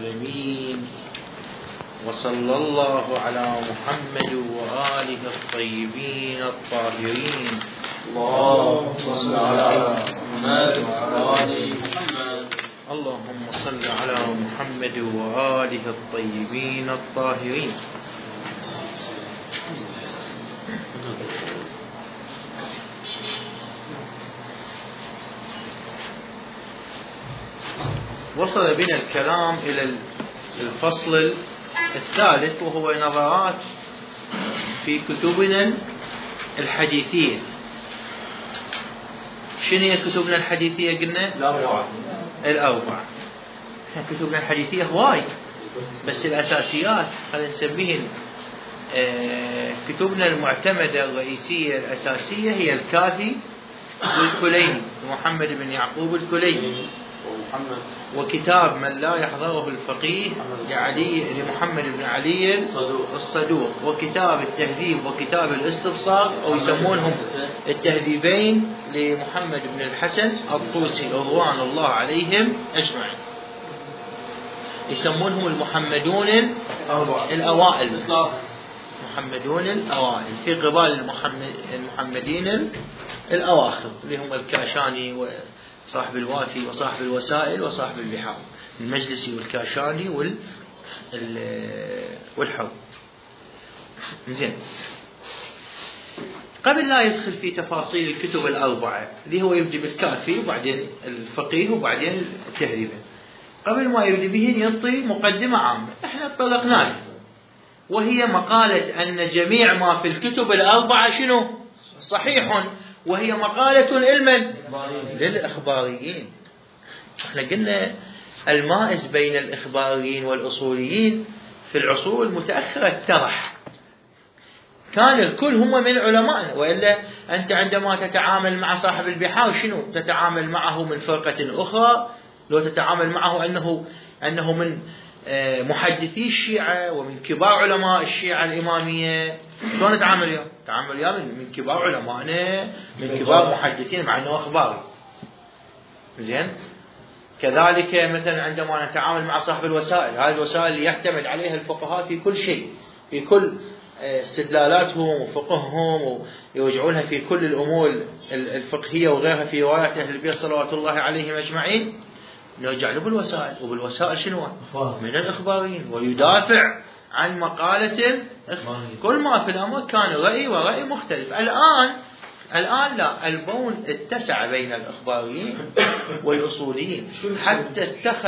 العالمين، وصلى الله على محمد وآله الطيبين الطاهرين. اللهم صل على محمد وآل محمد. اللهم صل على محمد وآله الطيبين الطاهرين. وصل بنا الكلام إلى الفصل الثالث، وهو نظرات في كتبنا الحديثية. شنو هي كتبنا الحديثية؟ قلنا الأربعة. كتبنا الحديثية هواي، بس الأساسيات خلينا نسميهن كتبنا المعتمدة الرئيسية الأساسية هي الكافي والكليني، محمد بن يعقوب الكليني، وكتاب من لا يحضره الفقيه لمحمد بن علي الصدوق، وكتاب التهذيب وكتاب الاستبصار، أو يسمونهم التهذيبين لمحمد بن الحسن الطوسي رضوان الله عليهم أجمعين. يسمونهم المحمدون الأوائل، محمدون الأوائل في قبال المحمدين الأواخر، اللي هم الكاشاني وصاحب الوافي وصاحب الوسائل وصاحب البحار، المجلسي والكاشاني والحر. زين، قبل لا يدخل في تفاصيل الكتب الأربعة اللي هو يبدأ بالكافي وبعدين الفقيه وبعدين التهذيب، قبل ما يبدأ بهن يعطي مقدمة عامة احنا طلقنا لها، وهي مقالة أن جميع ما في الكتب الأربعة شنو؟ صحيح، وهي مقالة للإخباريين. احنا قلنا المائز بين الإخباريين والأصوليين في العصور المتأخرة الترح، كان الكل هم من علمائنا، وإلا أنت عندما تتعامل مع صاحب البحار شنو؟ تتعامل معه من فرقة أخرى، لو تتعامل معه أنه من محدثي الشيعة ومن كبار علماء الشيعة الإمامية، شلون نتعامل وياه؟ نتعامل وياه من كبار علمائنا، من كبار محدثين، مع أنه أخباري. زين، كذلك مثلا عندما نتعامل مع صاحب الوسائل، هذه الوسائل اللي يعتمد عليها الفقهاء في كل شيء، في كل استدلالاتهم وفقههم، ويرجعونها في كل الأمور الفقهية وغيرها في روايات أهل البيت صلوات الله عليهم أجمعين، نرجع له بالوسائل. وبالوسائل شنو؟ من الإخباريين، ويدافع عن مقالة كل ما في الأمر كان رأي ورأي مختلف. الآن لا، البون اتسع بين الإخباريين والأصوليين، حتى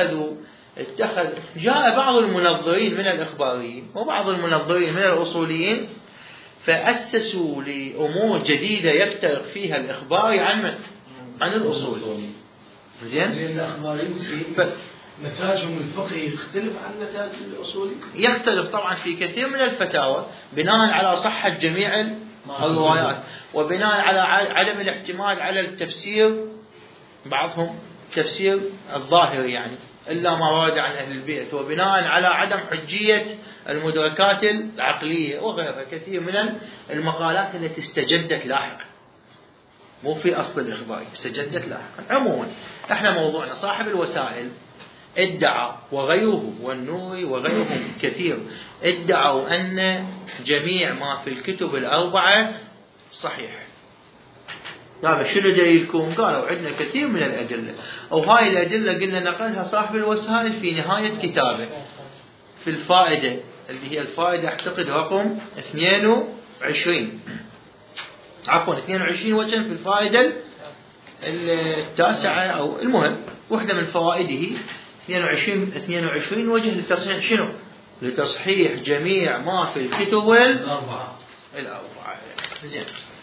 جاء بعض المنظرين من الإخباريين وبعض المنظرين من الأصوليين، فأسسوا لأمور جديدة يفترق فيها الإخباري عن الأصول. زين، الأخباريين نتاجهم الفقهي يختلف عن نتاج الأصولي؟ يختلف طبعا في كثير من الفتاوى بناء على صحة جميع الروايات، وبناء على عدم الاعتماد على التفسير، بعضهم تفسير الظاهر يعني إلا ما ورد عن أهل البيت، وبناء على عدم حجية المدركات العقلية وغيرها، كثير من المقالات التي استجدت لاحقا، مو في أصل الإخبار، استجدت لاحقا. عموما احنا موضوعنا صاحب الوسائل ادعى، وغيره والنووي وغيرهم كثير ادعوا أن جميع ما في الكتب الأربعة صحيح. قالوا شنو دليلكم؟ قالوا عندنا كثير من الأدلة، أو هاي الأدلة قلنا نقلها صاحب الوسائل في نهاية كتابه في الفائدة، اللي هي الفائدة أعتقد رقم 22 وجه في الفائدة التاسعة، أو المهم واحدة من فوائده 22 وجه لتصحيح شنو؟ لتصحيح جميع ما في الكتب الأربعة. زين،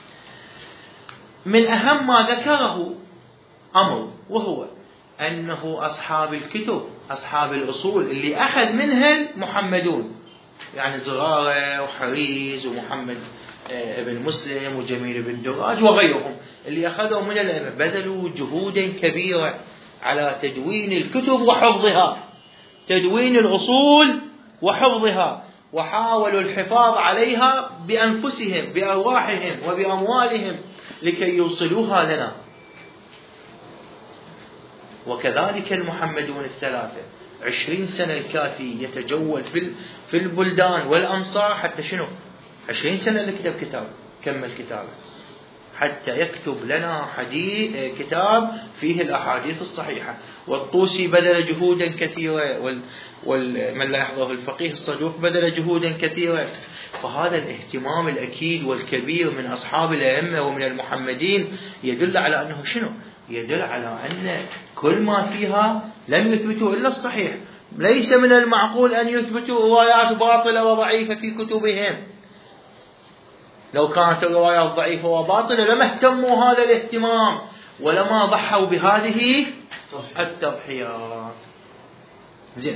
من أهم ما ذكره أمر، وهو أنه أصحاب الكتب، أصحاب الأصول اللي أخذ منها المحمدون، يعني زرارة وحريز ومحمد ابن مسلم وجميل بن دراج وغيرهم، اللي أخذوا من الأئمة بذلوا جهودا كبيرة على تدوين الكتب وحفظها، تدوين الأصول وحفظها، وحاولوا الحفاظ عليها بأنفسهم بأرواحهم وبأموالهم لكي يوصلوها لنا. وكذلك المحمدون الثلاثة 20 سنة الكافي يتجول في البلدان والأمصار حتى شنو 20 سنة اللي كتب كتاب كمل كتابه حتى يكتب لنا كتاب فيه الأحاديث الصحيحة. والطوسي بذل جهودا كثيرة ومن لا يحضره الفقيه الصدوق بذل جهودا كثيرة. فهذا الاهتمام الأكيد والكبير من أصحاب الأئمة ومن المحمدين يدل على أنه شنو؟ يدل على أن كل ما فيها لم يثبتوا إلا الصحيح. ليس من المعقول أن يثبتوا روايات باطلة وضعيفة في كتبهم. لو كانت الروايات ضعيفة وباطلة لما اهتموا هذا الاهتمام ولما ضحوا بهذه التضحيات. زين.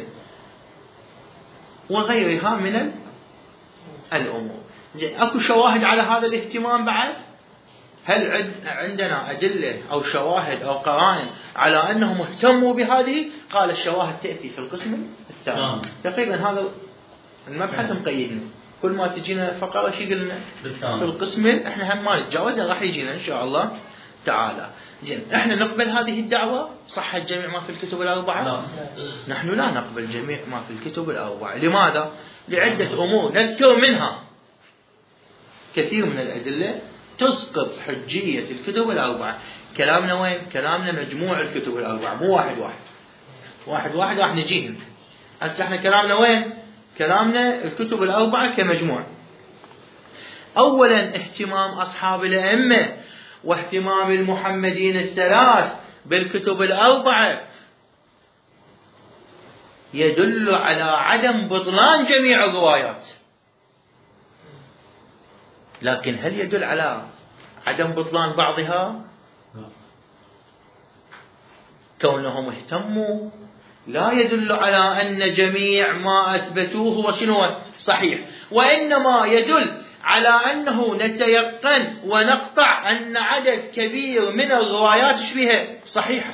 وغيرها من الأمور. زين. أكو شواهد على هذا الاهتمام بعد؟ هل عندنا أدلة أو شواهد أو قرائن على أنهم اهتموا بهذه؟ قال الشواهد تأتي في القسم الثاني. تقريبا هذا المبحث مقيدنا. كل ما تجينا فقرة شي قلنا في القسم احنا هم ما نتجاوزها راح يجينا ان شاء الله تعالى. زين. احنا نقبل هذه الدعوة صح جميع ما في الكتب الأربعة؟ لا. نحن لا نقبل جميع ما في الكتب الأربعة. لماذا؟ لعدة أمور نذكر منها كثير من الأدلة تسقط حجية الكتب الأربعة. كلامنا وين؟ كلامنا مجموع الكتب الأربعة مو واحد راح نجيهم. هسه احنا كلامنا وين؟ كلامنا الكتب الأربعة كمجموع. أولا اهتمام أصحاب الأئمة واهتمام المحمدين الثلاث بالكتب الأربعة يدل على عدم بطلان جميع الروايات. لكن هل يدل على عدم بطلان بعضها؟ كونهم اهتموا لا يدل على أن جميع ما أثبتوه وشنو صحيح، وإنما يدل على أنه نتيقن ونقطع أن عدد كبير من الروايات شبيهة صحيحة،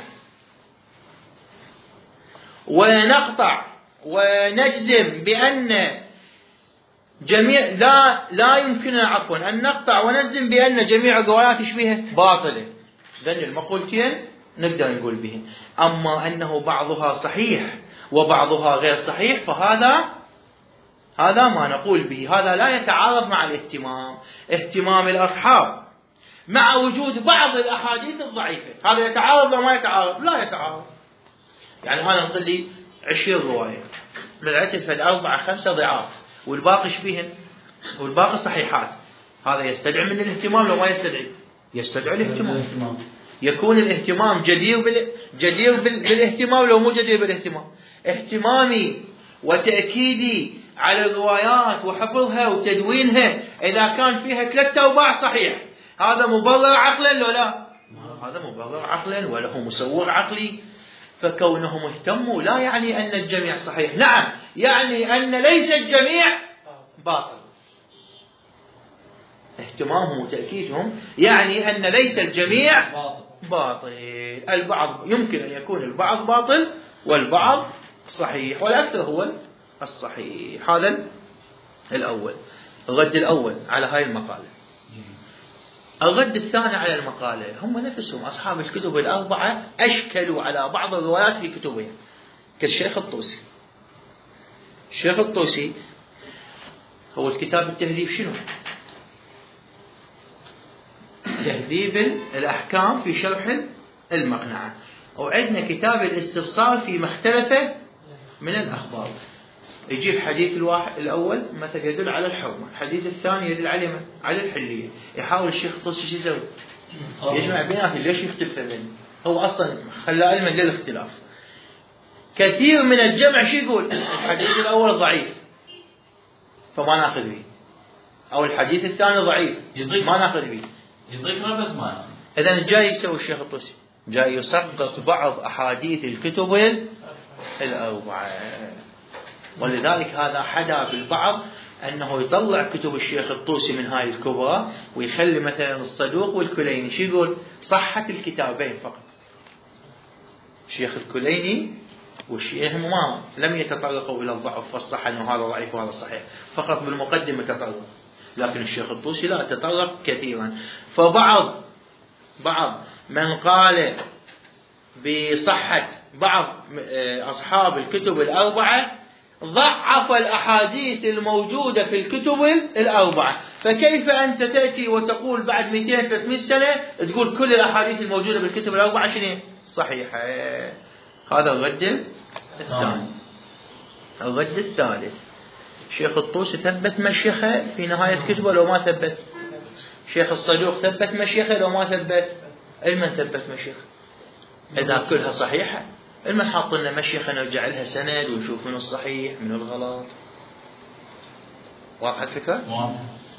ونقطع ونجزم بأن جميع لا يمكننا عفوا أن نقطع ونجزم بأن جميع الروايات شبيهة باطلة. ذن المقولتين نقدر نقول بهن. أما أنه بعضها صحيح وبعضها غير صحيح فهذا ما نقول به. هذا لا يتعارض مع اهتمام الأصحاب مع وجود بعض الأحاديث الضعيفة. هذا يتعارض وما يتعارض؟ لا يتعارض. يعني أنا نقول لي 20 رواية بالعتل فد 4-5 ضعاف والباقي شبيهن والباقي صحيحات. هذا يستدعي من الاهتمام لو ما يستدعي؟ يستدعي الاهتمام. يكون الاهتمام جدير بالاهتمام لو مو جدير بالاهتمام. اهتمامي وتأكيدي على الروايات وحفظها وتدوينها إذا كان فيها 3/4 صحيح هذا مبرر عقلا لو لا؟ هذا مبرر عقلا وله مسوغ عقلي. فكونهم اهتموا لا يعني أن الجميع صحيح، نعم يعني أن ليس الجميع باطل. اهتمامهم وتأكيدهم يعني أن ليس الجميع باطل. البعض يمكن أن يكون البعض باطل والبعض صحيح والأكثر هو الصحيح. هذا الأول، الرد الأول على هاي المقالة. الرد الثاني على المقالة، هم نفسهم أصحاب الكتب الأربعة أشكلوا على بعض الروايات في كتبهم كالشيخ الطوسي. الشيخ الطوسي هو الكتاب التهذيب شنو؟ تهذيب الأحكام في شرح المقنعة. وعندنا كتاب الاستفصال في مختلفة من الأخبار. يجيب حديث الأول مثلا يدل على الحرمة، الحديث الثاني يدل على الحلية. يحاول الشيخ الطوسي شو يسوي؟ يجمع بيناتهم. ليش يختلف بينهم؟ هو أصلا خلى علما للاختلاف. كثير من الجمع شو يقول؟ الحديث الأول ضعيف فما ناخذ به، أو الحديث الثاني ضعيف ما ناخذ به، يضيف بس ما. إذا جاي يسوي الشيخ الطوسي جاي يسقط بعض أحاديث الكتب الأربعة. ولذلك هذا حدا بالبعض أنه يطلع كتب الشيخ الطوسي من هاي الكبرى ويخلي مثلا الصدوق والكليني شو يقول؟ صحة الكتابين فقط. الشيخ الكليني والشيخ ما لم يتطرقوا إلى الضعف والصحة أنه هذا ضعيف وهذا صحيح، فقط بالمقدمة تطرق. لكن الشيخ الطوسي لا، تطرق كثيرا. فبعض من قال بصحة بعض أصحاب الكتب الأربعة ضعف الأحاديث الموجودة في الكتب الأربعة، فكيف أنت تأتي وتقول بعد 200-300 سنة تقول كل الأحاديث الموجودة بالكتب الأربعة شنو صحيحة؟ هذا الرد الثاني. الرد الثالث، شيخ الطوسي ثبت مشيخة في نهاية كتبه لو ما ثبت؟ شيخ الصدوق ثبت مشيخة لو ما ثبت؟ المن ثبت مشيخة؟ إذا كلها صحيحة المن حاط لنا مشيخة نرجع لها سند ونشوف منو الصحيح منو الغلط. واضحة الفكرة؟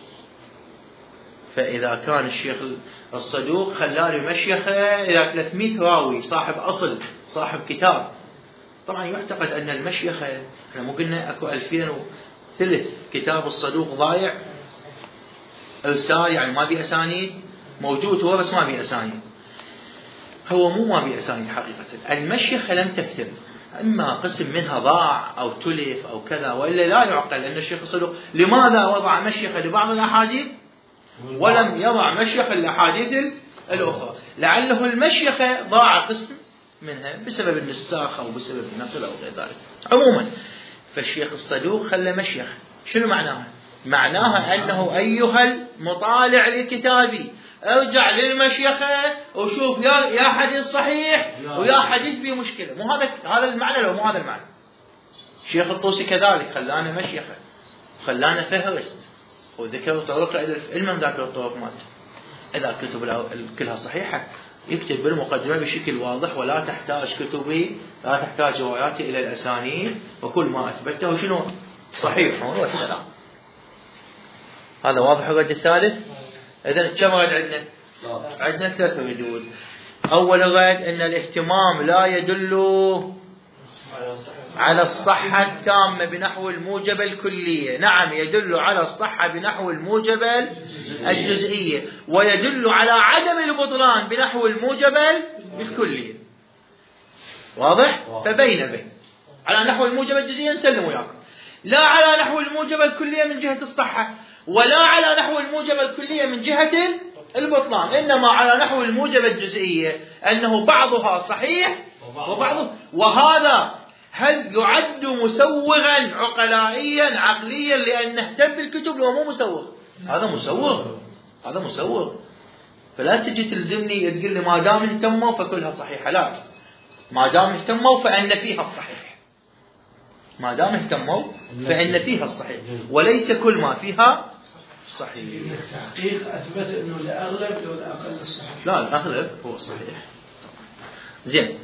فإذا كان الشيخ الصدوق خلالي مشيخة إلى 300 راوي صاحب أصل صاحب كتاب، طبعا يعتقد أن المشيخة، احنا مو قلنا أكو 2003 كتاب الصدوق ضايع إرسال، يعني ما بي أسانيد، موجود هو بس ما بي أسانيد. هو مو ما بي أسانيد حقيقة، المشيخة لم تكتب، إما قسم منها ضاع أو تلف أو كذا، وإلا لا يعقل أن الشيخ الصدوق لماذا وضع مشيخة لبعض الأحاديث ولم يضع مشيخة للأحاديث الأخرى. لعله المشيخة ضاع قسم منها بسبب النساخ أو بسبب النقل أو غير ذلك. عموما فالشيخ الصدوق خلى مشيخ، شنو معناها؟ معناها أنه أيها المطالع لكتابي ارجع للمشيخة وشوف يا حديث صحيح ويا حديث فيه مشكلة. مو هذا المعنى لو مو هذا المعنى. الشيخ الطوسي كذلك خلانا مشيخة، خلانا فهرست وذكر طرق المن ذاكر الطرق مالته. إذا كتب كلها صحيحة يكتب بالمقدمة بشكل واضح، ولا تحتاج كتبي لا تحتاج رواياتي إلى الأسانيد، وكل ما أثبته شنو صحيح والسلام. هذا واضح. الرد الثالث، إذن كم رد عندنا؟ عندنا 3 ردود. أول رد أن الاهتمام لا يدل على الصحة التامة بنحو الموجبة الكلية. نعم يدل على الصحة بنحو الموجبة الجزئية، ويدل على عدم البطلان بنحو الموجبة الكلية. واضح؟ فبين على نحو الموجبة الجزئية نسلم وياكم، لا على نحو الموجبة الكلية من جهة الصحة، ولا على نحو الموجبة الكلية من جهة البطلان، إنما على نحو الموجبة الجزئية أنه بعضها صحيح وبعضه. وهذا هل يعد مسوغا عقلائيا عقليا لأن نهتم بالكتب لو مو مسوغ؟ هذا مسوغ. فلا تجي تلزمني تقول لي ما دام اهتموا فكلها صحيحة. لا، ما دام اهتموا فإن فيها الصحيح، ما دام اهتموا فإن فيها الصحيح، وليس كل ما فيها صحيح. التحقيق أثبت أنه الأغلب أو الأقل الصحيح. لا، الأغلب هو الصحيح. زين،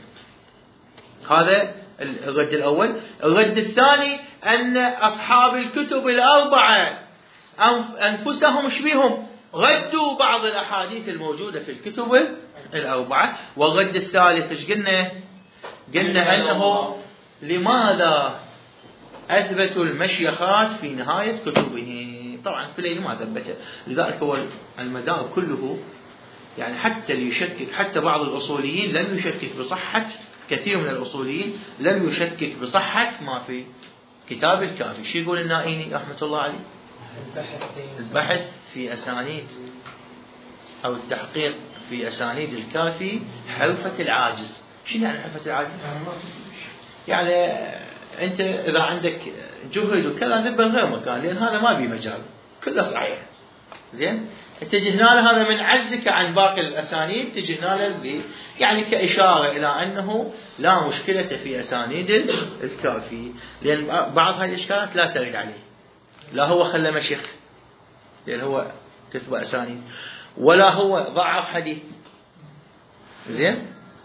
هذا الرد الأول. الرد الثاني أن أصحاب الكتب الأربعة أنفسهم شبيهم ردوا بعض الأحاديث الموجودة في الكتب الأربعة. والرد الثالث ايش قلنا؟ قلنا أنه لماذا أثبتوا المشيخات في نهاية كتبهم. طبعا كلين ما ثبته، لذلك هو المدار كله، يعني حتى اللي يشكك، حتى بعض الأصوليين لم يشكك بصحة، كثير من الأصوليين لم يشكك بصحة ما في كتاب الكافي. شو يقول النائيني رحمة الله عليه؟ البحث في أسانيد أو التحقيق في أسانيد الكافي حرفة العاجز. شو يعني حرفة العاجز؟ يعني أنت إذا عندك جهد وكذا ذبه غير مكان، لأن هذا ما بي مجال، كله صحيح. زين، تجي هنا هذا من عجزك عن باقي الأسانيد، تجي هنا يعني كإشارة إلى أنه لا مشكلة في أسانيد الكافي، لأن بعض هذه الإشكالات لا ترد عليه. لا هو خلى مشيخ لأن هو كتب أسانيد، ولا هو ضعف حديث. زين،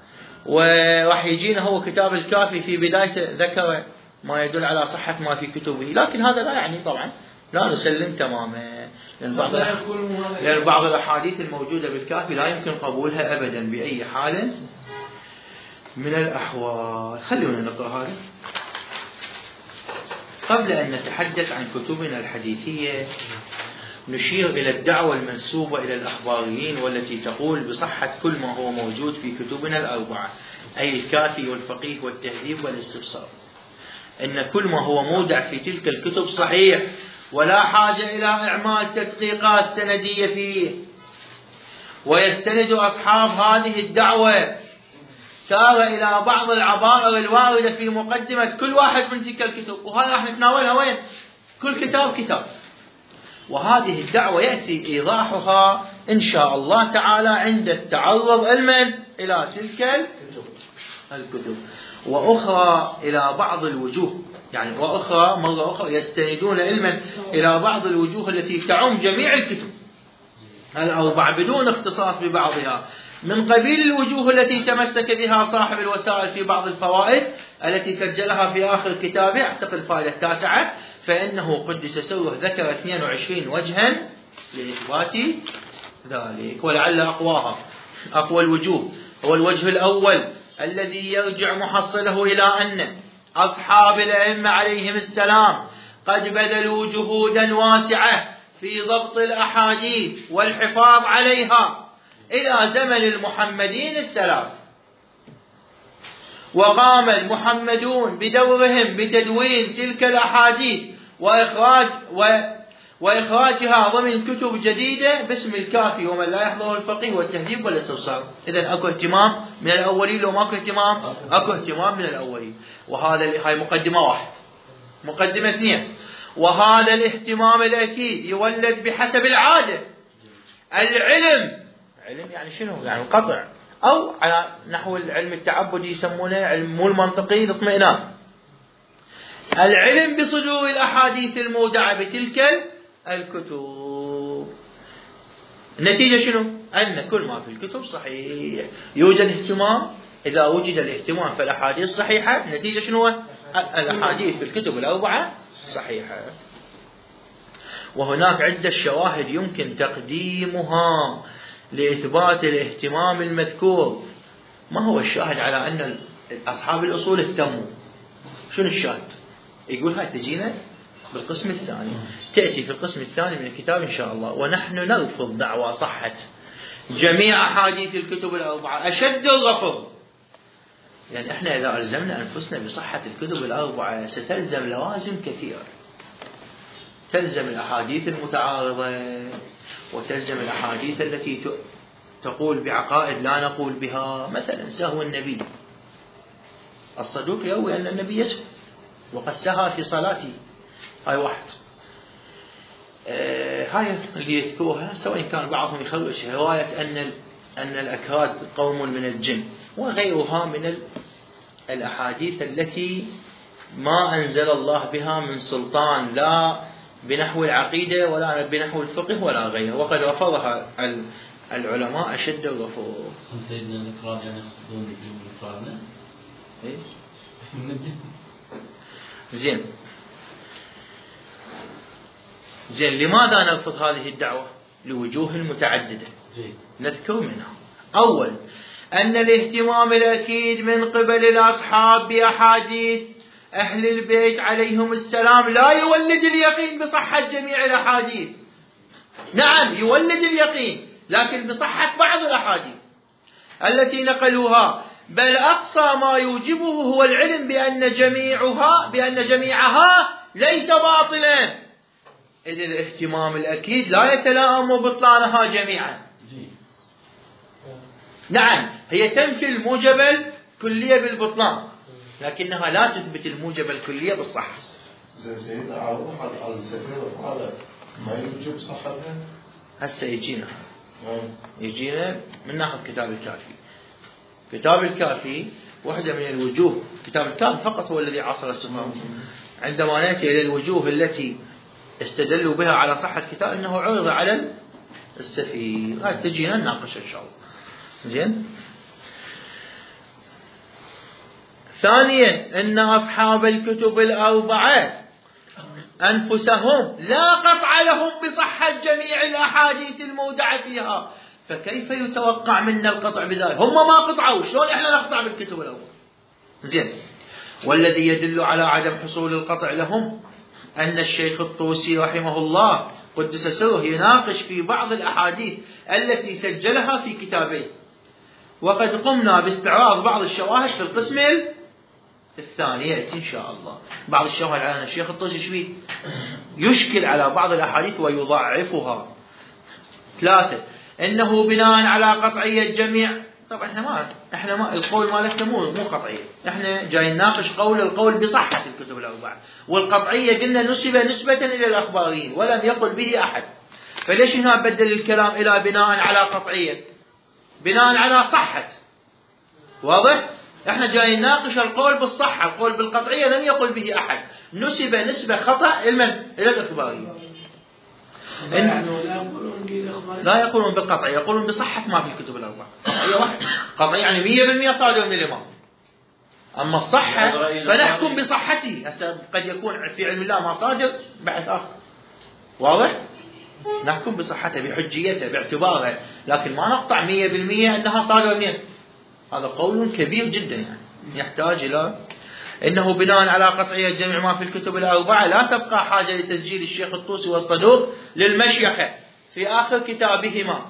وراح يجينا هو كتاب الكافي في بدايته ذكر ما يدل على صحة ما في كتبه، لكن هذا لا يعني طبعا لا نسلم تماما، لأن بعض الأحاديث الموجودة بالكافي لا يمكن قبولها أبدا بأي حال من الأحوال. خلونا نقرأ هذا قبل أن نتحدث عن كتبنا الحديثية. نشير إلى الدعوة المنسوبة إلى الأخباريين والتي تقول بصحة كل ما هو موجود في كتبنا الأربعة، أي الكافي والفقيه والتهذيب والاستبصار، إن كل ما هو مودع في تلك الكتب صحيح، ولا حاجة إلى إعمال تدقيقات سندية فيه. ويستند أصحاب هذه الدعوة سار إلى بعض العبائر الواردة في مقدمة كل واحد من تلك الكتب، وهذا راح نتناولها وين؟ كل كتاب كتاب. وهذه الدعوة يأتي إيضاحها إن شاء الله تعالى عند التعرض إلى تلك الكتب، وأخرى إلى بعض الوجوه، يعني وأخرى مرة أخرى يستندون علما إلى بعض الوجوه التي تعم جميع الكتب الأربعة بدون اختصاص ببعضها، من قبيل الوجوه التي تمسك بها صاحب الوسائل في بعض الفوائد التي سجلها في آخر كتابه، أعتقد الفائدة 9، فإنه قدس سره ذكر 22 وجها لإثبات ذلك، ولعل أقوى الوجوه هو الوجه الأول الذي يرجع محصله إلى أن أصحاب الأئمة عليهم السلام قد بذلوا جهودا واسعة في ضبط الأحاديث والحفاظ عليها إلى زمن المحمدين الثلاث، وقام المحمدون بدورهم بتدوين تلك الأحاديث وإخراجها ضمن كتب جديدة باسم الكافي ومن لا يحضره الفقيه والتهذيب والاستبصار. إذن أكو اهتمام من الأولين، لو ماكو اهتمام أكو اهتمام من الأولين. هاي مقدمة 1. مقدمة 2، وهذا الاهتمام الأكيد يولد بحسب العادة العلم يعني شنو؟ يعني القطع، أو على نحو العلم التعبدي يسمونه علم مو المنطقي الاطمئنان، العلم بصدور الأحاديث المودعة بتلك الكتب. النتيجة شنو؟ أن كل ما في الكتب صحيح. يوجد اهتمام، إذا وجد الاهتمام في الأحاديث الصحيحة، النتيجة شنو؟ الأحاديث في الكتب الأربعة صحيحة. وهناك عدة شواهد يمكن تقديمها لإثبات الاهتمام المذكور. ما هو الشاهد على أن أصحاب الأصول اهتموا؟ شنو الشاهد؟ يقول هاي تجينا بالقسم الثاني، تأتي في القسم الثاني من الكتاب إن شاء الله. ونحن نرفض دعوى صحة جميع أحاديث الكتب الأربعة أشد الرفض، يعني إحنا إذا ألزمنا أنفسنا بصحة الكتب الأربعة ستلزم لوازم كثيرة، تلزم الأحاديث المتعارضة، وتلزم الأحاديث التي تقول بعقائد لا نقول بها، مثلا سهو النبي، الصدوق يروي أن النبي يسهو وقد سهى في صلاته، هاي واحد. هاي اللي يذكروها، سواء كان بعضهم يخرج رواية أن الأكراد قوم من الجن، وغيرها من الأحاديث التي ما أنزل الله بها من سلطان، لا بنحو العقيدة ولا بنحو الفقه ولا غيره، وقد رفضها العلماء أشد الرفض. سيدنا الأكراد يعني يقصدون الأكراد؟ إيش؟ من الجن. زين، لماذا نرفض هذه الدعوة؟ لوجوه متعددة نذكر منها. أول، أن الاهتمام الأكيد من قبل الأصحاب بأحاديث أهل البيت عليهم السلام لا يولد اليقين بصحة جميع الأحاديث. نعم يولد اليقين، لكن بصحة بعض الأحاديث التي نقلوها، بل أقصى ما يوجبه هو العلم بأن جميعها ليس باطلا، إذ الاهتمام الأكيد لا يتلائم بطلانها جميعا. نعم هي تنفي الموجب الكلية بالبطلان، لكنها لا تثبت الموجب الكلية بالصحة. سيدنا على السفير هذا ما يوجب صحتها؟ هسه يجينا من ناخذ كتاب الكافي. كتاب الكافي واحدة من الوجوه، كتاب الكافي فقط هو الذي عاصر السفهاء. عندما نأتي إلى الوجوه التي استدلوا بها على صحة الكتاب، إنه عرض على السفير. هذا تجينا نناقش إن شاء الله. زين. ثانيا، أن أصحاب الكتب الأربعة أنفسهم لا قطع لهم بصحة جميع الأحاديث المودعة فيها، فكيف يتوقع منا القطع بذلك؟ هم ما قطعوا، شلون إحنا نقطع بالكتب الأربعة؟ زين. والذي يدل على عدم حصول القطع لهم أن الشيخ الطوسي رحمه الله قدس سره يناقش في بعض الأحاديث التي سجلها في كتابه، وقد قمنا باستعراض بعض الشواهد في القسم الثاني يأتي إن شاء الله. بعض الشواهد على أن الشيخ الطوسي شبيه يشكل على بعض الأحاديث ويضعفها. 3، إنه بناء على قطعية جميع طبعا احنا ما القول مالتنا مو قطعي، احنا جاي نناقش القول بصحة الكتب الأربعة، والقطعية قلنا نسبة إلى الأخباريين ولم يقل به أحد. فليش هنا بدل الكلام إلى بناء على قطعية؟ بناء على صحة. واضح؟ احنا جاي نناقش القول بالصحة، القول بالقطعية لم يقل به أحد، نسبة خطأ إلى الأخباريين. لا يقولون بالقطع، يقولون بصحة ما في الكتب الأربعة. قطعية واحدة، قطعية يعني 100% صادر من الإمام. أما الصحة فنحكم بصحته. هسه قد يكون في علم الله ما صادر، بحث آخر. واضح؟ نحكم بصحته بحجيته باعتباره، لكن ما نقطع 100% أنها صادرة منه. هذا قول كبير جدا، يعني يحتاج إلى إنه بناء على قطعية جميع ما في الكتب الأربعة لا تبقى حاجة لتسجيل الشيخ الطوسي والصدوق للمشيخة في آخر كتابهما،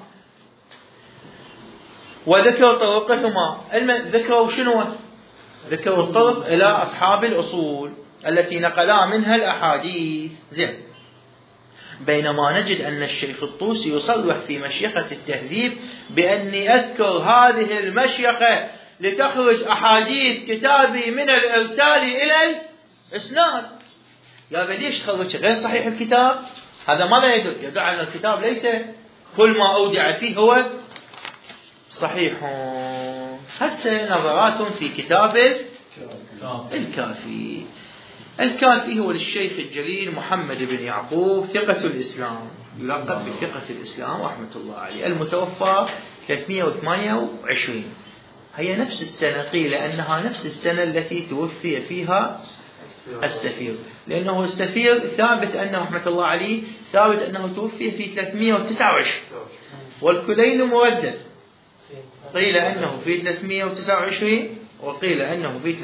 وذكروا طرقهما. ذكروا شنو؟ ذكروا الطرق إلى أصحاب الأصول التي نقلا منها الأحاديث. زين. بينما نجد أن الشيخ الطوسي يصرح في مشيخة التهذيب بأني أذكر هذه المشيخة لتخرج أحاديث كتابي من الإرسال إلى الإسناد. يا ليش تخرج غير صحيح الكتاب؟ هذا ماذا يدل أن الكتاب ليس كل ما أودع فيه هو صحيح. هسه نظرات في كتاب الكافي. الكافي هو للشيخ الجليل محمد بن يعقوب ثقة الإسلام، يلقب بثقة الإسلام رحمة الله عليه، المتوفى 328. هي نفس السنة، قيل أنها نفس السنة التي توفي فيها السفير، لأنه السفير ثابت أنه رحمة الله عليه ثابت أنه توفي في 329، والكلين مردد، قيل أنه في 329 وقيل أنه في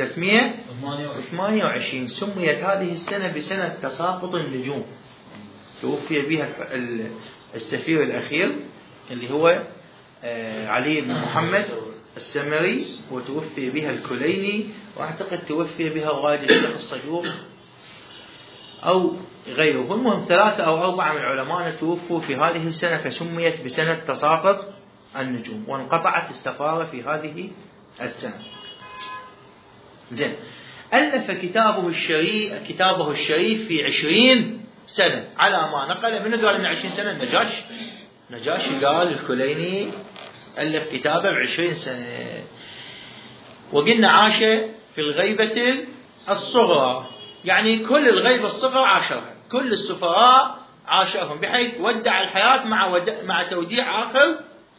328. سميت هذه السنة بسنة تساقط النجوم، توفي بها السفير الأخير اللي هو علي بن محمد السمري، وتوفي بها الكليني، وأعتقد توفي بها والد الشيخ الصدوق أو غيره. المهم 3 أو 4 من علماء توفوا في هذه السنة، فسميت بسنة تساقط النجوم، وانقطعت السفارة في هذه السنة. زين. ألف كتابه الشريف في 20 سنة على ما نقل منه. قال إن 20 سنة النجاشي قال الكليني ألف كتابه ب20 سنة. وقلنا عاش في الغيبة الصغرى، يعني كل الغيبة الصغرى عاشرها، كل السفراء عاشرهم، بحيث ودع الحياة مع توديع آخر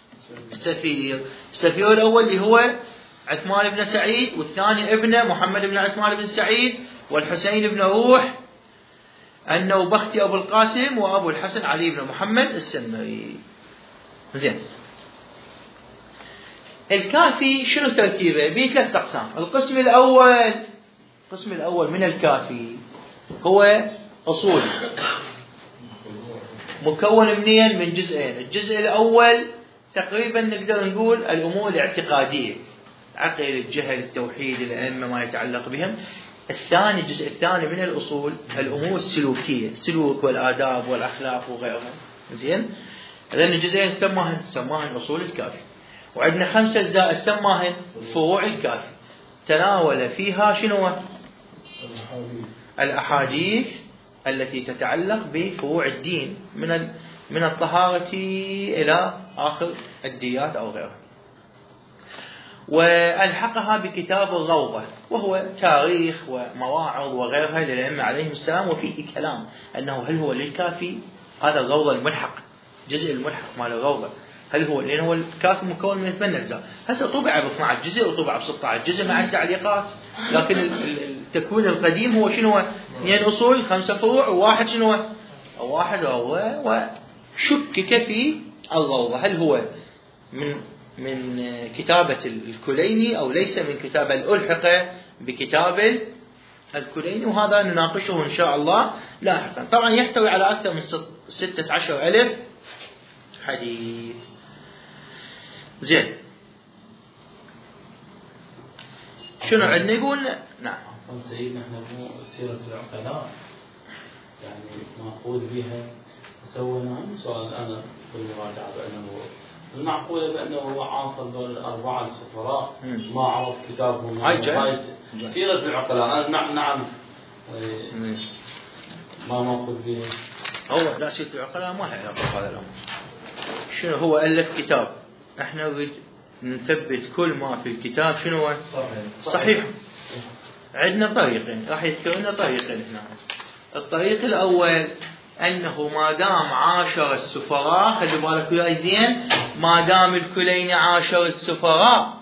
السفير الأول اللي هو عثمان بن سعيد، والثاني ابنه محمد بن عثمان بن سعيد، والحسين بن روح النوبختي أبو القاسم، وأبو الحسن علي بن محمد السمري. زين. الكافي شنو ترتيبه؟ به 3 أقسام. القسم الأول من الكافي هو أصول، مكون منين؟ من جزئين. الجزء الأول تقريبا نقدر نقول الأمور الاعتقادية، عقيدة، الجهل، التوحيد، الأئمة، ما يتعلق بهم. الجزء الثاني من الأصول الأمور السلوكية، السلوك والآداب والأخلاق وغيرها. زين. هذين الجزئين سماهن أصول الكافي. وعندنا 5 أجزاء سماهن فروع الكافي، تناول فيها شنو؟ الأحاديث التي تتعلق بفروع الدين من الطهارة إلى آخر الديات أو غيرها. وألحقها بكتاب الروضة، وهو تاريخ ومواعظ وغيرها للأئمة عليهم السلام، وفيه كلام أنه هل هو للكافي هذا الروضة الملحق، جزء الملحق مال الروضة، هل هو، لأن هو الكافي مكون من 8 أجزاء. هسه طبع ب 12 جزء وطبع ب 16 جزء مع التعليقات، لكن التكوين القديم هو شنو؟ 2 أصول 5 فروع وواحد شنو؟ واحد روضة. وشكك في الروضة هل هو من كتابة الكليني أو ليس من كتابة الألحق بكتاب الكليني، وهذا نناقشه إن شاء الله لاحقا. طبعا يحتوي على أكثر من 16,000 حديث. زين. شنو عندنا يقول؟ نعم. سيدنا احنا مو سيرة العقلاء يعني مأخوذ بها سوينا سؤال أنا بالمراجعة بأنه المعقولة بأنه هو عاصر دول الأربعة السفراء ما عرف كتابهم. هاي سيرة العقلاء نعم ما نأخذ به. هو لا سيرة العقلاء ما لها علاقة بهذا الأمر. شنو هو ألف كتاب، احنا نريد نثبت كل ما في الكتاب شنو هو صحيح. عندنا طريقين، راح يذكر لنا طريقين هنا. الطريق الأول أنه ما دام عاشر السفراء، خلوا بالك وياي زين، ما دام الكليني عاشر السفراء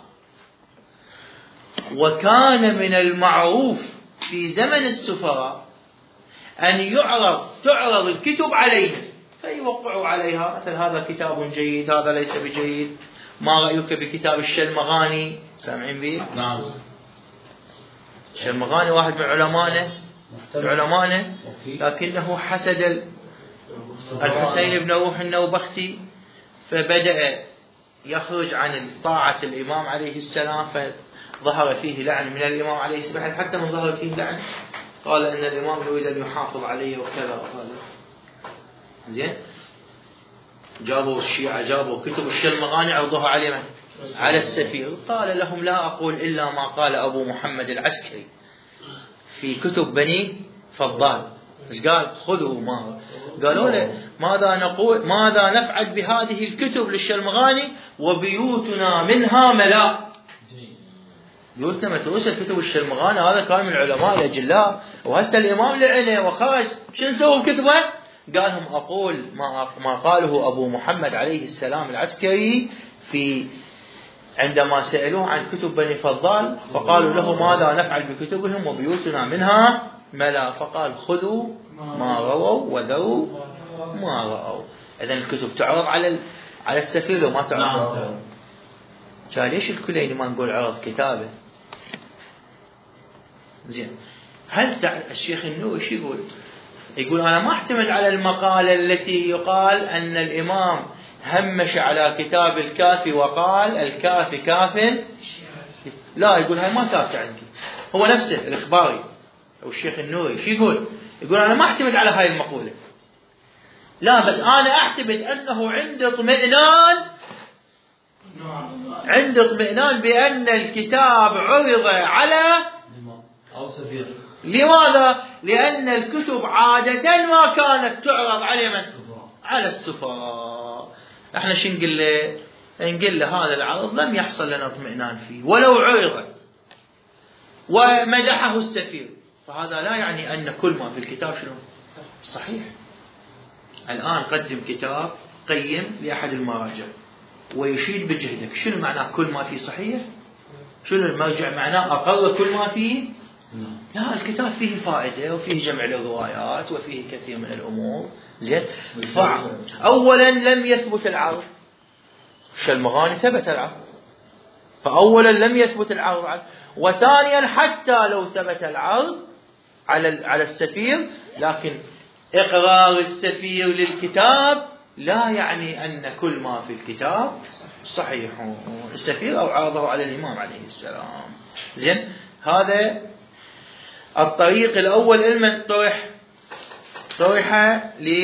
وكان من المعروف في زمن السفراء أن تعرض الكتب عليهم فيوقعوا عليها، مثل هذا كتاب جيد، هذا ليس بجيد، ما رأيك بكتاب الشلمغاني؟ سامعين به؟ نعم. الشلمغاني واحد من علمائنا لكنه حسد الحسين بن روح النوبختي، فبدأ يخرج عن طاعة الإمام عليه السلام، فظهر فيه لعن من الإمام عليه السلام، حتى من ظهر فيه لعن قال أن الإمام يريد أن يحافظ عليه وكذا وهذا. زين، جابوا الشيعة جابوا كتب الشلمغاني عرضوها على من؟ على السفير. قال لهم لا أقول إلا ما قال أبو محمد العسكري في كتب بني فضال. ايش قال؟ خذوا ما قالوا له ماذا نفعل بهذه الكتب للشلمغاني وبيوتنا منها ملاء. بيوتنا متروسة كتب الشلمغاني، هذا كان من العلماء الأجلاء، وهسه الإمام لعنه وخرج، شو نسوي بكتبه؟ قالهم أقول ما قاله أبو محمد عليه السلام العسكري عندما سألوه عن كتب بني فضال، فقالوا له ماذا نفعل بكتبهم وبيوتنا منها ملا، فقال خذوا ما رووا وذروا ما رأوا. إذن الكتب تعرض على السفير وما تعرض. كان ليش الكليني ما نقول عرض كتابه؟ زين، هل الشيخ النوري شو يقول أنا ما احتمل على المقالة التي يقال أن الإمام همش على كتاب الكافي وقال الكافي كاف، لا، يقول هاي ما ثابتة عندي. هو نفسه الإخباري أو الشيخ النوري شو يقول أنا ما احتمل على هاي المقولة، لا، بس أنا أعتمد أنه عندي اطمئنان بأن الكتاب عرض على أو سفير. لماذا؟ لأن الكتب عادة ما كانت تعرض على السفراء. احنا شو نقول له هذا العرض لم يحصل لنا اطمئنان فيه ولو عرض ومدحه السفير، فهذا لا يعني أن كل ما في الكتاب شنو صحيح. الآن قدم كتاب قيم لأحد المراجع ويشيد بجهدك، شنو معناه كل ما فيه صحيح؟ شنو المرجع معناه أقر كل ما فيه؟ لا، الكتاب فيه فائدة وفيه جمع الروايات وفيه كثير من الأمور. زين، أولا لم يثبت العرض، الشلمغاني ثبت العرض، فأولا لم يثبت العرض، وثانيا حتى لو ثبت العرض على السفير، لكن إقرار السفير للكتاب لا يعني أن كل ما في الكتاب صحيح. السفير أو عرضه على الإمام عليه السلام. زين، هذا الطريق الأول المن طرح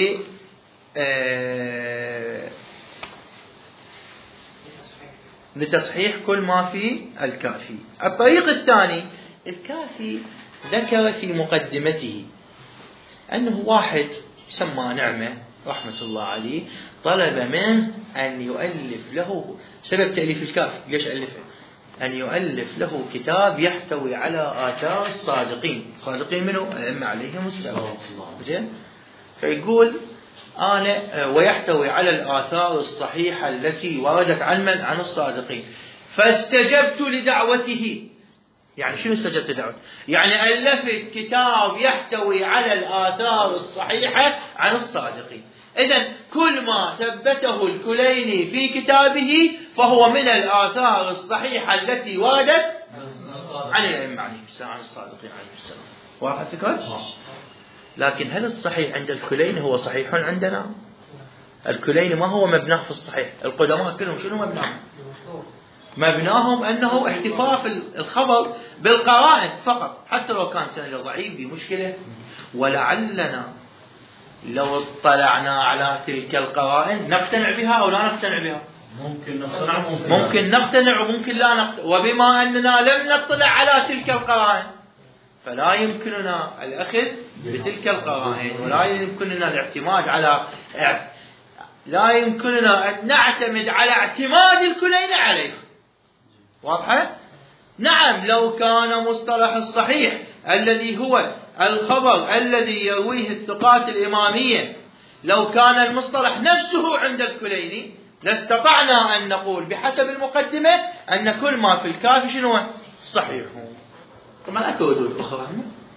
لتصحيح كل ما في الكافي. الطريق الثاني، الكافي ذكر في مقدمته أنه واحد يسمى نعمة رحمة الله عليه طلب منه أن يؤلف له، سبب تأليف الكافي ليش ألفه؟ أن يؤلف له كتاب يحتوي على آثار الصادقين. صادقين منه؟ الأئمة عليهم السلام. زين، فيقول أنا ويحتوي على الآثار الصحيحة التي وردت عن الصادقين، فاستجبت لدعوته. يعني شنو استجبت لدعوته؟ يعني ألفت كتاب يحتوي على الآثار الصحيحة عن الصادقين. إذن كل ما ثبته الكليني في كتابه فهو من الآثار الصحيحة التي وردت عن الأئمة عليه السلام، عن الصادقين عليه السلام. واضح الفكرة؟ لكن هل الصحيح عند الكليني هو صحيح عندنا؟ الكليني ما هو مبناه في الصحيح. القدماء كلهم شنو مبناهم؟ مبناهم أنه احتفاف الخبر بالقرائن فقط، حتى لو كان سند ضعيف بمشكلة. ولعلنا لو اطلعنا على تلك القرائن نقتنع بها أو لا نقتنع بها. ممكن نقتنع وممكن لا نقتنع، وبما أننا لم نطلع على تلك القرائن فلا يمكننا الأخذ بتلك القرائن، ولا يمكننا الاعتماد على، لا يمكننا أن نعتمد على اعتماد الكلين عليه. واضحة؟ نعم، لو كان مصطلح الصحيح الذي هو الخبر الذي يرويه الثقات الإمامية، لو كان المصطلح نفسه عند الكليني لاستطعنا أن نقول بحسب المقدمة أن كل ما في الكافي شنو صحيح. طبعا أكو ردود أخرى.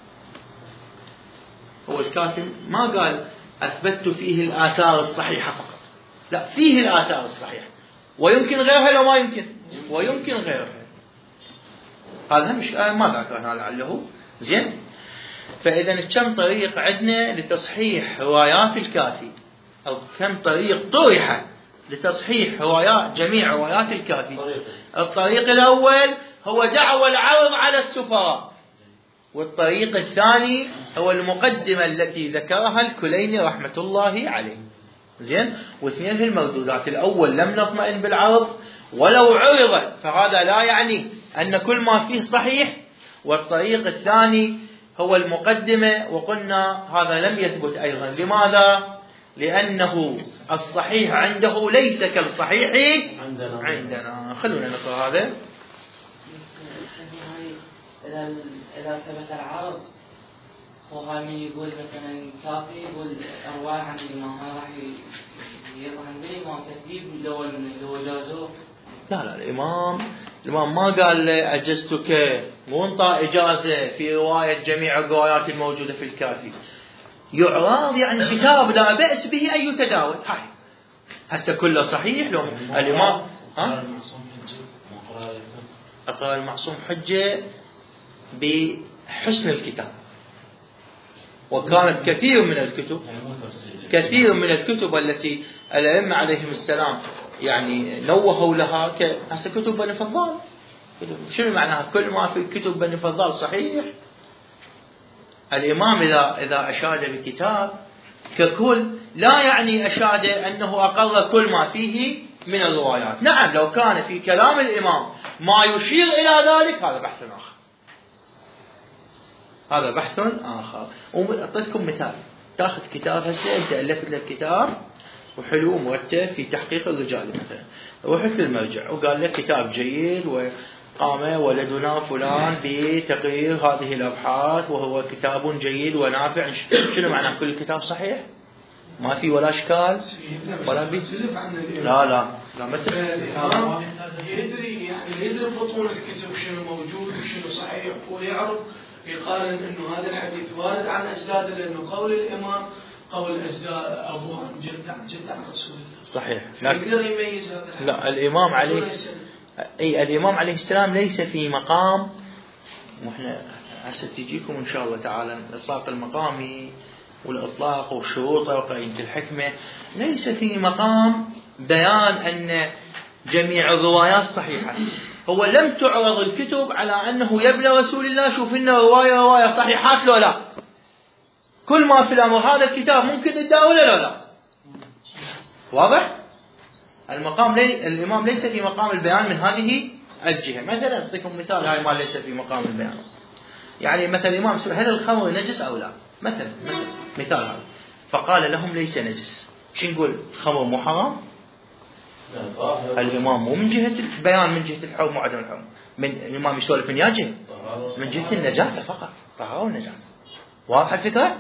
هو الكافي ما قال أثبتت فيه الآثار الصحيحة فقط، لا، فيه الآثار الصحيحة ويمكن غيرها لو ما يمكن، ويمكن غيرها. هذا مش ما ذكرنا لعله زين. فإذا كم طريق عندنا لتصحيح روايات الكافي، أو كم طريق طرحت لتصحيح روايات جميع روايات الكافي. الطريق الأول هو دعوى العرض على السفراء، والطريق الثاني هو المقدمة التي ذكرها الكليني رحمة الله عليه. زين، واثنين في المردودات. الأول لم نطمئن بالعرض، ولو عرض فهذا لا يعني أن كل ما فيه صحيح. والطريق الثاني هو المقدمة، وقلنا هذا لم يثبت أيضا. لماذا؟ لأنه الصحيح عنده ليس كالصحيح عندنا. خلونا نقرأ هذا. إذا ثبت العرض وهامي يقول مثلا كافي يقول أرواح عن الإمام، راح يظهر بالإمام تكذيب لو جازوه. لا الإمام ما قال أجزتك، مو انطى إجازة في رواية جميع الروايات الموجودة في الكافي. يعرض يعني كتاب لا بأس به أن يتداول. هاي هسه كله صحيح. لو الإمام أقرأ المعصوم حجة بحسن الكتاب، وكانت كثير من الكتب التي الأئمة عليهم السلام يعني نوهوا لها هسه كتب بني فضال. شنو معناها؟ كل ما في كتب بني فضال صحيح. الإمام إذا أشاد بكتاب ككل لا يعني أشاد أنه أقر كل ما فيه من الروايات. نعم، لو كان في كلام الإمام ما يشير إلى ذلك هذا بحث آخر. وأعطيكم مثال. تأخذ كتاب هسه أنت ألفت لك كتاب وحلو ومرتب في تحقيق الرجال مثلا، رحت للمرجع وقال لك كتاب جيد وقام ولدنا فلان بتقرير هذه الأبحاث وهو كتاب جيد ونافع. شنو معناه؟ كل الكتاب صحيح؟ ما في ولا إشكال ولا بي؟ لا مثل يدري بطول الكتب شنو موجود وشنو صحيح، ويعرف يقارن انه هذا الحديث وارد عن اجداده، لانه قول الامام قول اجداد ابوه عن جد عن رسول الله. صحيح. يقدر يميز هذا. لا، الامام عليه السلام ليس في مقام، واحنا هسه تجيكم ان شاء الله تعالى الاطلاق المقامي والاطلاق والشروط وقيمة الحكمة، ليس في مقام بيان ان جميع الروايات صحيحة. هو لم تعرض الكتب على أنه يبنى رسول الله شوف لنا رواية صحيحات لو لا. كل ما في الأمر هذا الكتاب ممكن نداوله لو لا. واضح؟ الإمام ليس في مقام البيان من هذه الجهة. مثلا أعطيكم مثال هاي ما ليس في مقام البيان. يعني مثلا الإمام هل الخمر نجس أو لا؟ مثلا مثال هذا، فقال لهم ليس نجس. شو نقول؟ الخمر مو حرام؟ الإمام مو من جهة البيان، من جهة الحرم وعدم الحرم. من الإمام يسولف من جهة، من جهة النجاسة فقط، طهارة والنجاسة. واضح الفكرة؟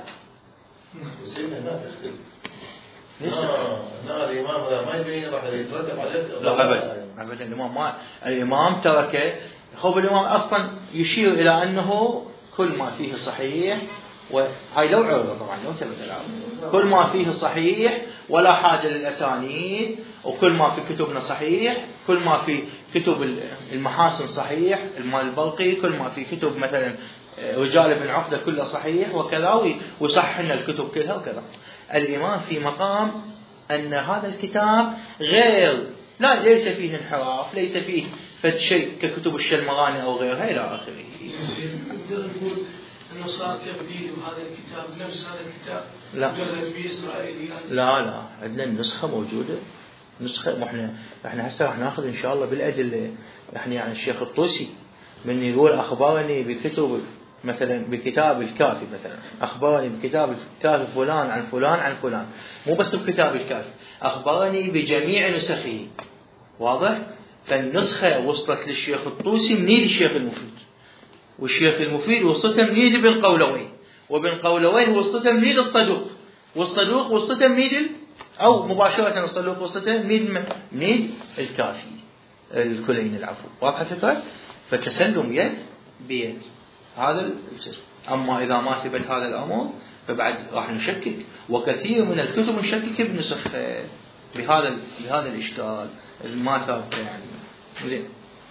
ليش الإمام هذا ما يبين راح يترتب عليه؟ لا أبدا. الإمام تركه. خب الإمام أصلا يشير إلى أنه كل ما فيه صحيح، وهاي لو عرض طبعا لو ثبت العرض، كل ما فيه صحيح ولا حاجة للأسانيد، وكل ما في كتبنا صحيح، كل ما في كتب المحاسن صحيح، المال البلقي، كل ما في كتب مثلا رجال ابن عقدة كله صحيح وكذا، ويصحح لنا الكتب كلها وكذا. الإمام في مقام أن هذا الكتاب غير، لا ليس فيه انحراف، ليس فيه فد شيء ككتب الشلمغاني أو غيرها إلى آخره. نقدر نقول أنه صار تبديل وهذا الكتاب نفس هذا الكتاب لا مجرد بإسرائيليات. لا عندنا النسخة موجودة نسخة. احنا هسه راح ناخذ ان شاء الله بالادله. يعني الشيخ الطوسي من يقول اخبرني بكتب مثلا بكتاب الكافي، مثلا اخبرني بكتاب الكافي فلان عن فلان عن فلان، مو بس بكتاب الكافي، اخبرني بجميع نسخه. واضح؟ فالنسخه وصلت للشيخ الطوسي منين الشيخ المفيد، والشيخ المفيد وصلتها منين ابن قولوين، وابن قولوين وصلتها منين الصدوق، والصدوق وصلتها منين او مباشره الصدوق وصلتها منين الكافي الكليني العفو. واضحه الفكره؟ فتسلم يد بيد هذا الجسم. اما اذا ما ثبت هذا الامر فبعد راح نشكك، وكثير من الكتب نشكك بنسخ بهذا الاشكال ما ثابت يعني. زين.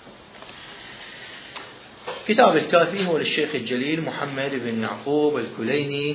كتاب الكافي هو للشيخ الجليل محمد بن يعقوب الكليني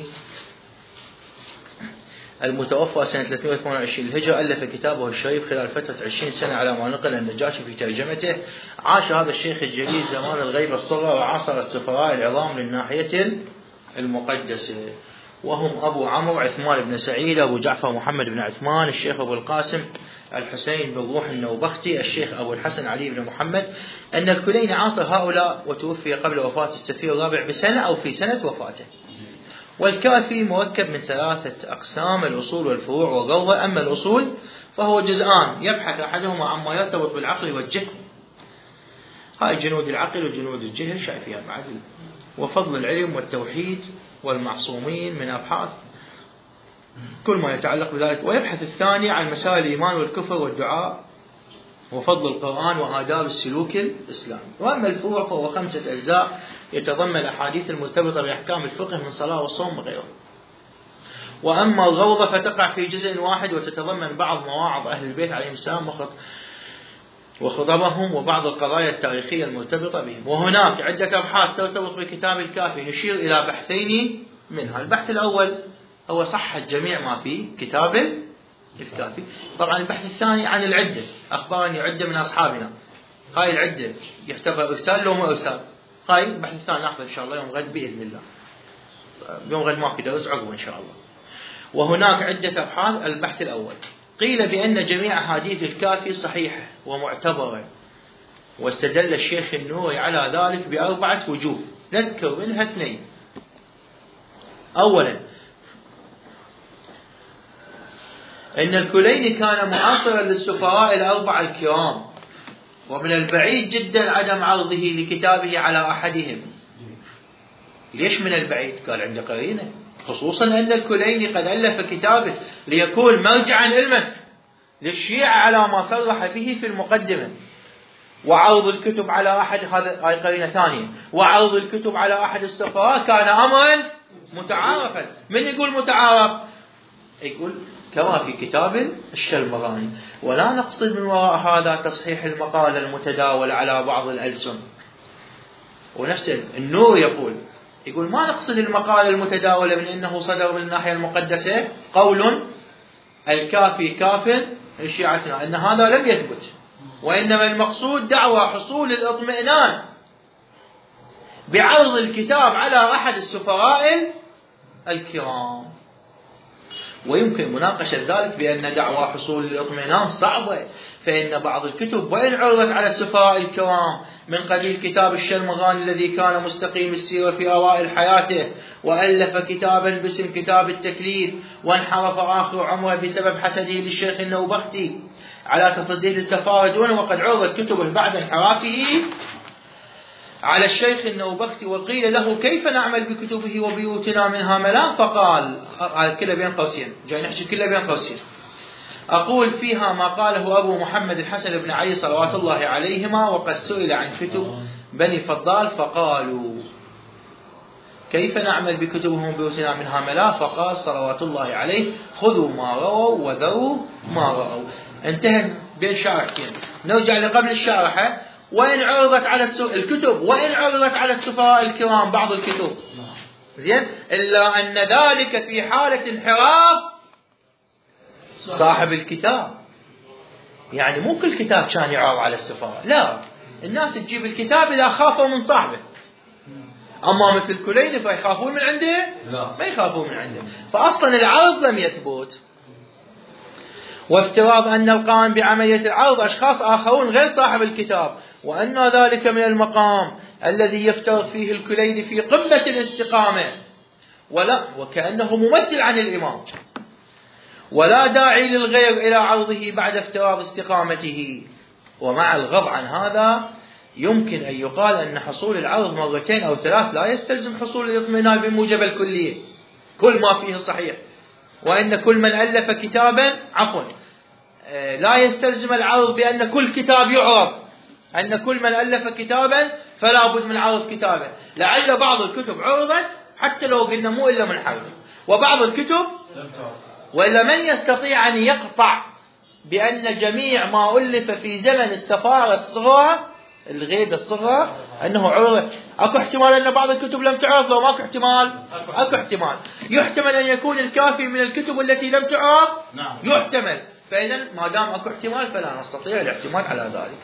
المتوفى سنة 328 الهجرة. ألف كتابه الشريف خلال فترة 20 سنة على ما نقل النجاشي في ترجمته. عاش هذا الشيخ الجليل زمان الغيبة الصغرى، وعاصر السفراء العظام للناحية المقدسة، وهم أبو عمرو عثمان بن سعيد، أبو جعفر محمد بن عثمان، الشيخ أبو القاسم الحسين بن روح النوبختي، الشيخ أبو الحسن علي بن محمد. أن الكليني عاصر هؤلاء وتوفي قبل وفاة السفير الرابع بسنة أو في سنة وفاته. والكافي مركب من 3 أقسام: الأصول والفروع والروضة. أما الأصول فهو جزءان يبحث أحدهما عما يرتبط بالعقل والجهل، هاي جنود العقل وجنود الجهل شايفيها بعد، وفضل العلم والتوحيد والمعصومين من أبحاث كل ما يتعلق بذلك. ويبحث الثاني عن مسائل الإيمان والكفر والدعاء وفضل القرآن وآداب السلوك الإسلامي. وأما الفروع فهو 5 أجزاء يتضمن الأحاديث المرتبطة بأحكام الفقه من صلاة والصوم وغيره. وأما الروضة فتقع في جزء واحد وتتضمن بعض مواعظ أهل البيت عليهم السلام وخطبهم وبعض القضايا التاريخية المرتبطة بهم. وهناك عدة أبحاث ترتبط بكتاب الكافي، نشير إلى بحثين منها. البحث الأول هو صحة جميع ما في كتاب الكافي. طبعا البحث الثاني عن العدة، أخبرني عدة من أصحابنا، هاي العدة يعتبر إرسال لو ما إرسال. هاي البحث الثاني ناخذه إن شاء الله يوم غد بإذن الله، يوم غد ماكو درس عقب إن شاء الله. وهناك عدة أبحاث. البحث الأول قيل بأن جميع أحاديث الكافي صحيحة ومعتبرة، واستدل الشيخ النوري على ذلك ب4 وجوه، نذكر منها 2. أولا أن الكليني كان معاصرا للسفراء ال4 الكرام، ومن البعيد جدا عدم عرضه لكتابه على أحدهم. ليش من البعيد؟ قال عنده قرينة، خصوصا أن الكليني قد ألف كتابه ليكون مرجعا علما للشيعة على ما صرح به في المقدمة. وعرض الكتب على أحد، هذه قرينة ثانية، وعرض الكتب على أحد السفراء كان أمرا متعارفا. من يقول متعارف؟ يقول كما في كتاب الشلمغاني. ولا نقصد من وراء هذا تصحيح المقال المتداول على بعض الألسن. ونفس النور يقول ما نقصد المقال المتداول من أنه صدر من الناحية المقدسة قول الكافي كاف لشيعتنا، أن هذا لم يثبت، وإنما المقصود دعوى حصول الاطمئنان بعرض الكتاب على أحد السفراء الكرام. ويمكن مناقشة ذلك بأن دعوى حصول الاطمئنان صعبة، فإن بعض الكتب وإن عرضت على السفراء الكرام من قبيل كتاب الشلمغاني الذي كان مستقيم السيرة في أوائل حياته، وألف كتابا باسم كتاب التكليف، وانحرف آخر عمره بسبب حسده للشيخ النوبختي على تصديه للسفارة دونه، وقد عرضت كتبه بعد انحرافه على الشيخ النوبختي. وقيل له كيف نعمل بكتبه وبيوتنا منها ملام؟ فقال، كله بين قوسين، جاي نحكي كله بين قوسين، أقول فيها ما قاله أبو محمد الحسن بن علي صلوات الله عليهما، وقد سئل عن كتب بني فضال فقالوا كيف نعمل بكتبهم وبيوتنا منها ملام؟ فقال صلوات الله عليه خذوا ما رووا وذروا ما رأوا. انتهى بين شارحتين. نرجع لقبل الشارحة. وإن عرضت على الكتب، وإن عرضت على السفراء الكرام بعض الكتب، زين، إلا أن ذلك في حالة انحراف صاحب الكتاب. يعني مو كل كتاب كان يعرض على السفراء، لا، الناس تجيب الكتاب إذا خافوا من صاحبه. أما مثل الكليني فيخافون من عنده؟ ما يخافون من عنده. فأصلا العرض لم يثبت. وافتراض أن القائم بعملية العرض أشخاص آخرون غير صاحب الكتاب، وأن ذلك من المقام الذي يفترض فيه الكليني في قمة الاستقامة، وكأنه ممثل عن الإمام، ولا داعي للغير إلى عرضه بعد افتراض استقامته. ومع الغض عن هذا يمكن أن يقال أن حصول العرض مرتين أو ثلاث لا يستلزم حصول الاطمئنان بموجب الكلية كل ما فيه صحيح، وأن كل من ألف كتابا لا يستلزم العرض بأن كل كتاب يعرض، أن كل من ألف كتابا فلا بد من عرض كتابه. لعل بعض الكتب عرضت حتى لو قلنا مو إلا من حرف، وبعض الكتب وإلا من يستطيع أن يقطع بأن جميع ما ألف في زمن السفارة الصغرى الغيبة الصغرى أنه عرض؟ أكو احتمال أن بعض الكتب لم تعرض، لو ماكو احتمال أكو احتمال. يحتمل أن يكون الكافي من الكتب التي لم تعرض، يحتمل. فإذا ما دام أكو احتمال فلا نستطيع الاحتمال على ذلك.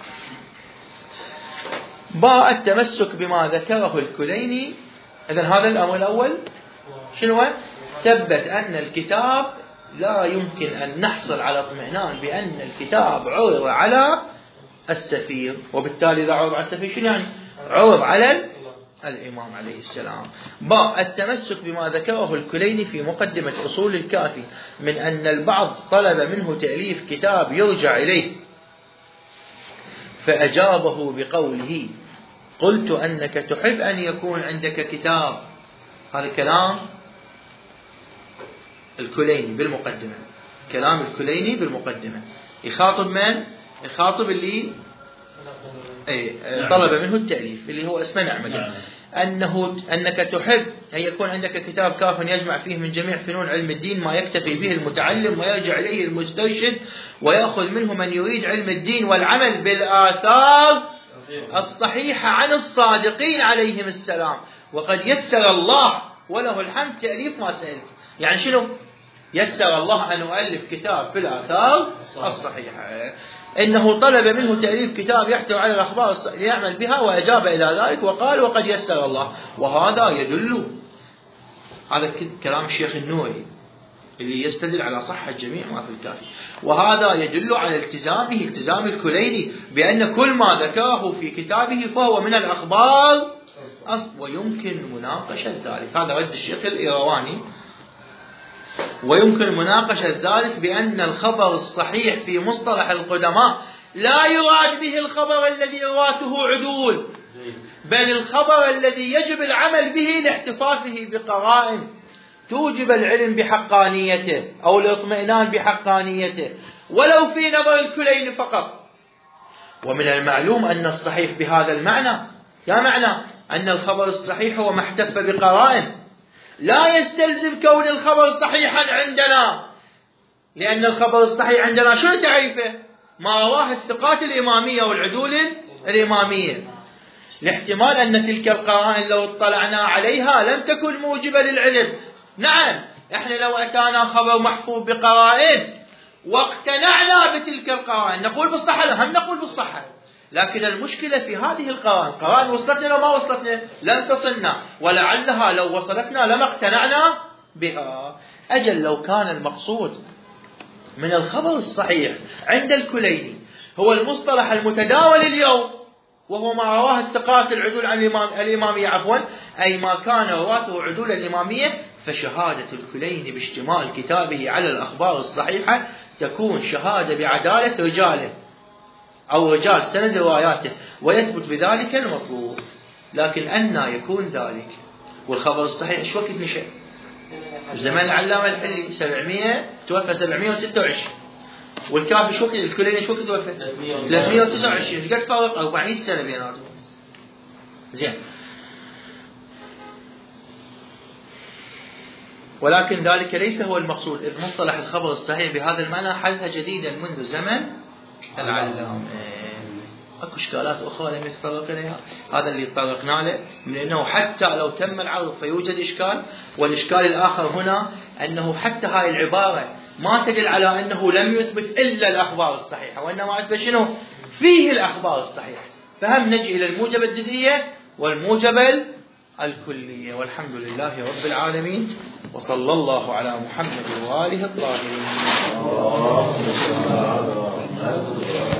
باء التمسك بما ذكره الكليني. إذن هذا الأمر الأول شنو؟ ثبت أن الكتاب لا يمكن أن نحصل على اطمئنان بأن الكتاب عرض على السفير، وبالتالي إذا عرض على السفير شنو يعني؟ عرض على الإمام عليه السلام. باء التمسك بما ذكره الكليني في مقدمة أصول الكافي من أن البعض طلب منه تأليف كتاب يرجع إليه، فأجابه بقوله: قلت أنك تحب أن يكون عندك كتاب. هذا كلام الكليني بالمقدمة، كلام الكليني بالمقدمة. يخاطب من؟ يخاطب اللي طلب منه التأليف اللي هو اسمه نعمة، أنك تحب أن يكون عندك كتاب كاف يجمع فيه من جميع فنون علم الدين ما يكتفي به المتعلم ويرجع إليه المسترشد، ويأخذ منه من يريد علم الدين والعمل بالآثار الصحيحة عن الصادقين عليهم السلام. وقد يسر الله وله الحمد تأليف ما سألت. يعني شنو؟ يسر الله أن أؤلف كتاب في الآثار الصحيحة. إنه طلب منه تأليف كتاب يحتوي على الأخبار ليعمل بها، وأجاب إلى ذلك وقال: وقد يسر الله. وهذا يدل، هذا كلام الشيخ النوري اللي يستدل على صحة جميع ما في الكافي، وهذا يدل على التزامه، التزام الكليني، بأن كل ما ذكره في كتابه فهو من الأخبار ويمكن مناقشة ذلك. هذا رد الشيخ الإيرواني. ويمكن مناقشة ذلك بأن الخبر الصحيح في مصطلح القدماء لا يراد به الخبر الذي رواته عدول، بل الخبر الذي يجب العمل به لاحتفاظه بقرائن توجب العلم بحقانيته أو الاطمئنان بحقانيته، ولو في نظر الكلين فقط. ومن المعلوم أن الصحيح بهذا المعنى أن الخبر الصحيح هو ما احتف بقرائن، لا يستلزم كون الخبر صحيحا عندنا، لأن الخبر الصحيح عندنا شنو تعريفه؟ ما رواه الثقات الإمامية والعدول الإمامية. لاحتمال أن تلك القرائن لو اطلعنا عليها لم تكن موجبة للعلم. نعم، احنا لو أتانا خبر محفوظ بقرائن واقتنعنا بتلك القرائن نقول بالصحة، هم نقول بالصحة. لكن المشكلة في هذه القرائن، قرائن وصلتنا لو ما وصلتنا لن تصلنا، ولعلها لو وصلتنا لما اقتنعنا بها. أجل لو كان المقصود من الخبر الصحيح عند الكليني هو المصطلح المتداول اليوم، وهو ما رواه الثقات العدول عن الإمامية أي ما كان رواته عدول الإمامية، فشهادة الكليني باشتمال كتابه على الأخبار الصحيحة تكون شهادة بعدالة رجاله أو رجال سند رواياته، ويثبت بذلك المطلوب. لكن أن يكون ذلك؟ والخبر الصحيح شو وقت نشأ؟ زمان العلامة الحلي 700 توفى 726، والكافي شو وقت الكليني شو وقت توفى 329. ايش قد فرق؟ 400 سنة بيناتهم. زين، ولكن ذلك ليس هو المقصود، إذ مصطلح الخبر الصحيح بهذا المعنى حدث جديدا منذ زمن العلامة. اكو اشكالات اخرى لم يتطرق اليها، هذا اللي تطرقنا له، من انه حتى لو تم العرض فيوجد اشكال. والاشكال الاخر هنا انه حتى هاي العباره ما تدل على انه لم يثبت الا الاخبار الصحيحه، وانما اثبت شنو؟ فيه الاخبار الصحيحه. فهم نجي الى الموجب الجزئيه والموجب الكليه. والحمد لله رب العالمين. وصلى الله على محمد وآله الطاهرين.